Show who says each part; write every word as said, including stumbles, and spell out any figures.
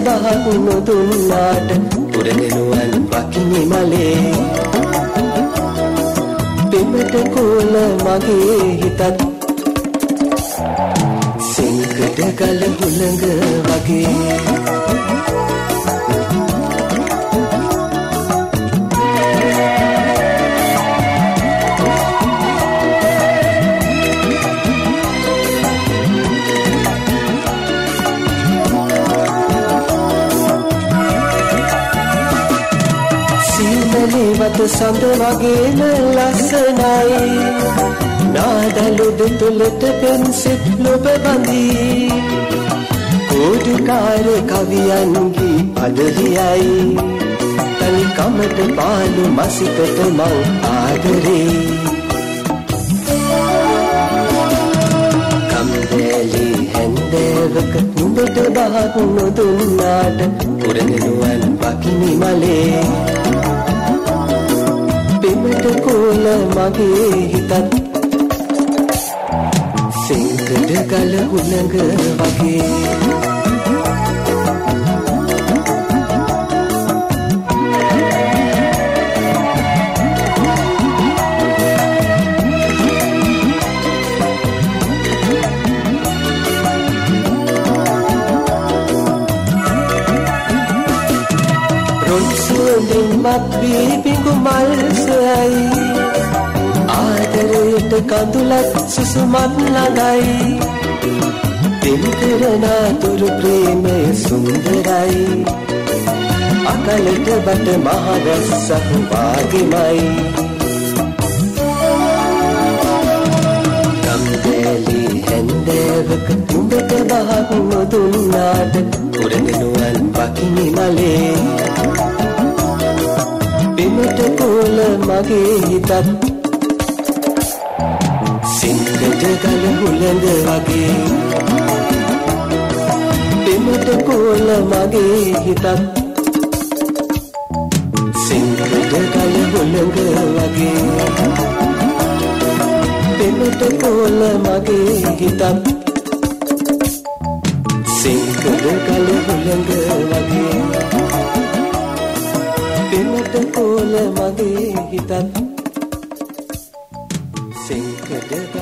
Speaker 1: බහක් නොදුන්නාට පුරදෙනුවන් වකිනි මලේ පෙමට කෝල මගේ හිතත් සිංකට ගල හුළඟ වගේ වත සඳ වගේම ලස්සනයි නාදලු දෙතුලට පෙන්සෙත් ලොබ බඳී කෝඩුකාර කවියන්ගේ අදලියයි තනි කමට පාලු මසිකට මං ආදරේ කම්දැලි හැන්දෑවක නුඹට බහක් නොදුන්නාට පුරදෙනුවන් වකිනි මලේ පෙමට කෝල මගේ හිතත් සිංකට ගල හුළඟ වගේ මත් වී පිඟු මල් සොයයි ආදරයට කඳුලක් සුසුමත් ළඟයි දින් කරන තුරු ප්‍රේමය සුන්දරයි අකලට බට මහවැස්සක් වාගෙමයි කම්දැලි හැන්දෑවක නුඹට බහක් නොදුන්නාට පුරදෙනුවන් වකිනි මලේ පෙමට කෝල මගේ හිතත් සිංකට ගල හුළඟ වගේ පෙමට කෝල මගේ හිතත් සිංකට ගල හුළඟ වගේ පෙමට කෝල මගේ හිතත් සිංකට ගල හුළඟ වගේ පෙමට කෝල මගේ හිතත් සිංකට